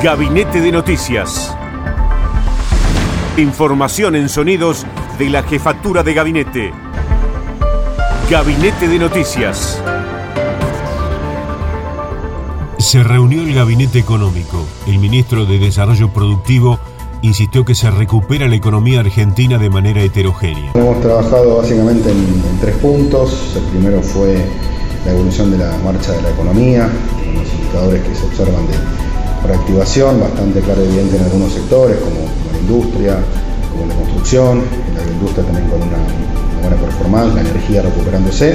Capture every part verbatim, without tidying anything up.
Gabinete de Noticias. Información en sonidos de la Jefatura de Gabinete. Gabinete de Noticias. Se reunió el Gabinete Económico. El ministro de Desarrollo Productivo insistió que se recupera la economía argentina de manera heterogénea. Hemos trabajado básicamente en, en tres puntos. El primero fue la evolución de la marcha de la economía, los indicadores que se observan de reactivación, bastante claro y evidente en algunos sectores, como, como la industria, como la construcción, la agroindustria también con una, una buena performance, la energía recuperándose.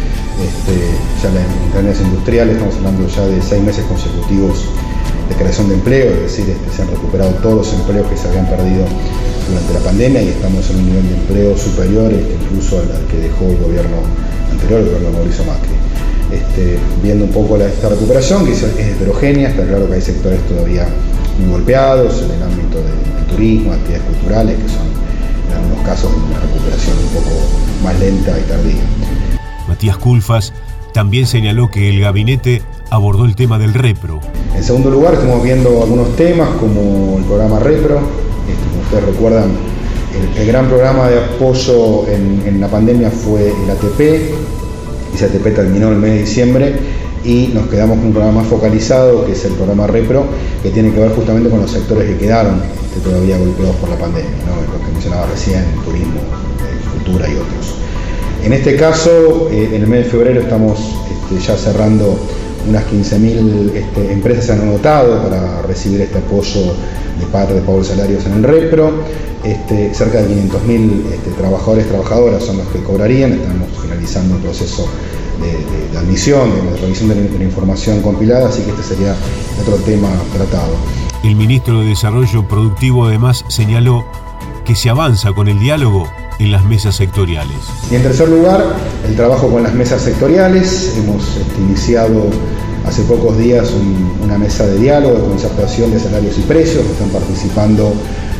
Este, ya en internet industrial estamos hablando ya de seis meses consecutivos de creación de empleo, es decir, este, se han recuperado todos los empleos que se habían perdido durante la pandemia y estamos en un nivel de empleo superior este, incluso al, al que dejó el gobierno anterior, el gobierno de Mauricio Macri. Este, viendo un poco la, esta recuperación, que es, es heterogénea, está claro que hay sectores todavía muy golpeados en el ámbito de, del turismo, actividades culturales, que son en algunos casos una recuperación un poco más lenta y tardía. Matías Culfas también señaló que el gabinete abordó el tema del Repro. En segundo lugar, estamos viendo algunos temas como el programa Repro. Este, como ustedes recuerdan, el, el gran programa de apoyo en, en la pandemia fue el A T P. Ese A T P terminó el mes de diciembre y nos quedamos con un programa más focalizado, que es el programa Repro, que tiene que ver justamente con los sectores que quedaron este, todavía golpeados por la pandemia, ¿no? Los que mencionaba recién, turismo, eh, cultura y otros. En este caso, eh, en el mes de febrero estamos este, ya cerrando unas quince mil este, empresas se han anotado para recibir este apoyo de parte de pago de salarios en el Repro. Este, cerca de quinientos mil este, trabajadores y trabajadoras son los que cobrarían. Estamos finalizando el proceso de, de, de admisión, de, de revisión de la, de la información compilada, así que este sería otro tema tratado. El ministro de Desarrollo Productivo además señaló que se avanza con el diálogo en las mesas sectoriales. Y en tercer lugar, el trabajo con las mesas sectoriales. Hemos este, iniciado hace pocos días un, una mesa de diálogo, de concertación de salarios y precios. Están participando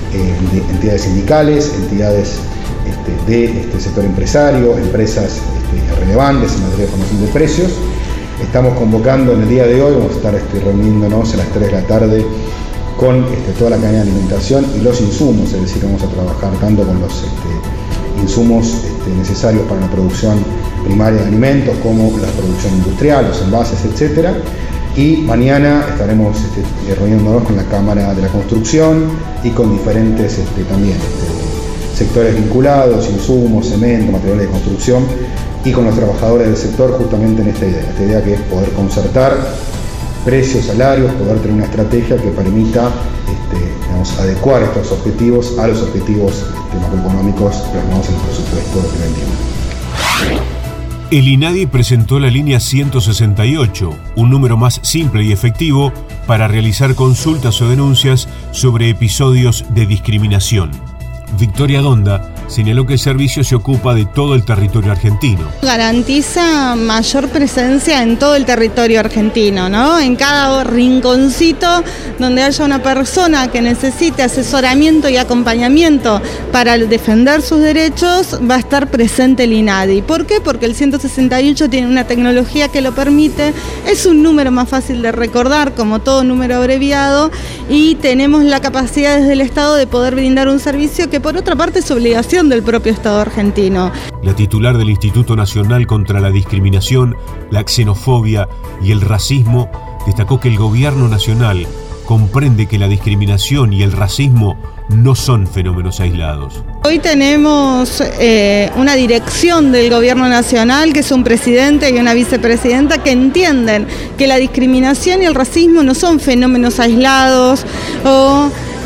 eh, entidades sindicales, entidades este, de este sector empresario, empresas este, relevantes en materia de formación de precios. Estamos convocando en el día de hoy, vamos a estar este, reuniéndonos a las tres de la tarde con este, toda la cadena de alimentación y los insumos, es decir, vamos a trabajar tanto con los este, insumos este, necesarios para la producción primaria de alimentos como la producción industrial, los envases, etcétera. Y mañana estaremos este, reuniéndonos con la Cámara de la Construcción y con diferentes este, también este, sectores vinculados, insumos, cemento, materiales de construcción, y con los trabajadores del sector justamente en esta idea, esta idea que es poder concertar precios, salarios, poder tener una estrategia que permita este, digamos, adecuar estos objetivos a los objetivos este, macroeconómicos plasmados en el presupuesto dos mil veintiuno. El INADI presentó la línea ciento sesenta y ocho, un número más simple y efectivo para realizar consultas o denuncias sobre episodios de discriminación. Victoria Donda señaló que el servicio se ocupa de todo el territorio argentino. Garantiza mayor presencia en todo el territorio argentino, ¿no? En cada rinconcito donde haya una persona que necesite asesoramiento y acompañamiento para defender sus derechos, va a estar presente el INADI. ¿Por qué? Porque el ciento sesenta y ocho tiene una tecnología que lo permite, es un número más fácil de recordar, como todo número abreviado, y tenemos la capacidad desde el Estado de poder brindar un servicio que por otra parte es obligación del propio Estado argentino. La titular del Instituto Nacional contra la Discriminación, la Xenofobia y el Racismo destacó que el gobierno nacional comprende que la discriminación y el racismo no son fenómenos aislados. Hoy tenemos eh, una dirección del gobierno nacional, que es un presidente y una vicepresidenta, que entienden que la discriminación y el racismo no son fenómenos aislados o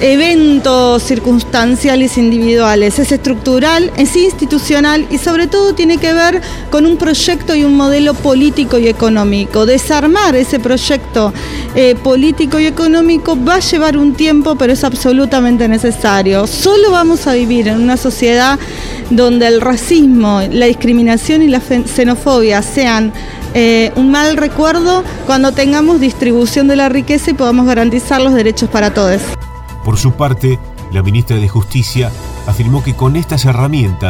eventos circunstanciales individuales, es estructural, es institucional y sobre todo tiene que ver con un proyecto y un modelo político y económico. Desarmar ese proyecto eh, político y económico va a llevar un tiempo, pero es absolutamente necesario. Solo vamos a vivir en una sociedad donde el racismo, la discriminación y la xenofobia sean eh, un mal recuerdo cuando tengamos distribución de la riqueza y podamos garantizar los derechos para todos. Por su parte, la ministra de Justicia afirmó que con estas herramientas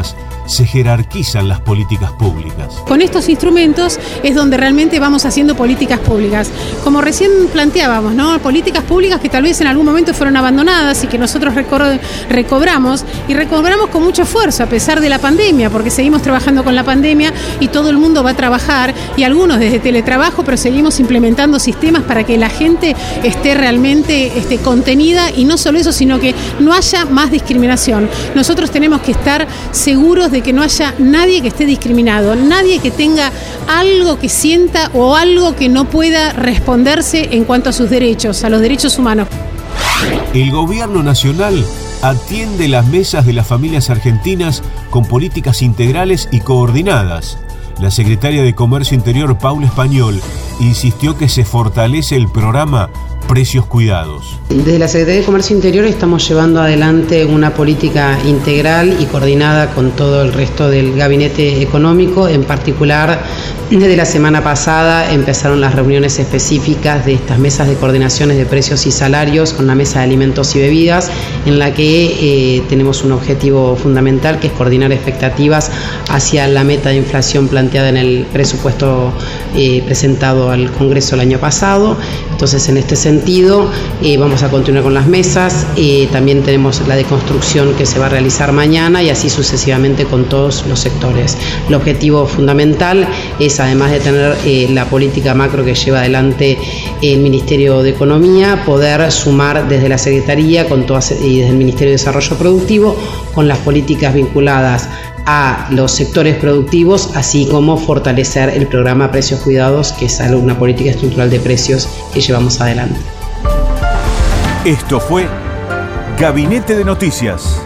se jerarquizan las políticas públicas. Con estos instrumentos es donde realmente vamos haciendo políticas públicas. Como recién planteábamos, ¿no? Políticas públicas que tal vez en algún momento fueron abandonadas y que nosotros reco- recobramos y recobramos con mucho esfuerzo a pesar de la pandemia, porque seguimos trabajando con la pandemia y todo el mundo va a trabajar, y algunos desde teletrabajo, pero seguimos implementando sistemas para que la gente esté realmente esté contenida, y no solo eso, sino que no haya más discriminación. Nosotros tenemos que estar seguros de que no haya nadie que esté discriminado, nadie que tenga algo que sienta o algo que no pueda responderse en cuanto a sus derechos, a los derechos humanos. El gobierno nacional atiende las mesas de las familias argentinas con políticas integrales y coordinadas. La secretaria de Comercio Interior, Paula Español, insistió que se fortalece el programa Precios Cuidados. Desde la Secretaría de Comercio Interior estamos llevando adelante una política integral y coordinada con todo el resto del gabinete económico. En particular, desde la semana pasada empezaron las reuniones específicas de estas mesas de coordinaciones de precios y salarios con la mesa de alimentos y bebidas, en la que eh, tenemos un objetivo fundamental, que es coordinar expectativas hacia la meta de inflación planteada en el presupuesto eh, presentado al Congreso el año pasado. Entonces, en este sentido, eh, vamos a continuar con las mesas. Eh, también tenemos la deconstrucción que se va a realizar mañana, y así sucesivamente con todos los sectores. El objetivo fundamental es, además de tener eh, la política macro que lleva adelante el Ministerio de Economía, poder sumar desde la Secretaría con todas, y desde el Ministerio de Desarrollo Productivo, con las políticas vinculadas a los sectores productivos, así como fortalecer el programa Precios Cuidados, que es una política estructural de precios que llevamos adelante. Esto fue Gabinete de Noticias.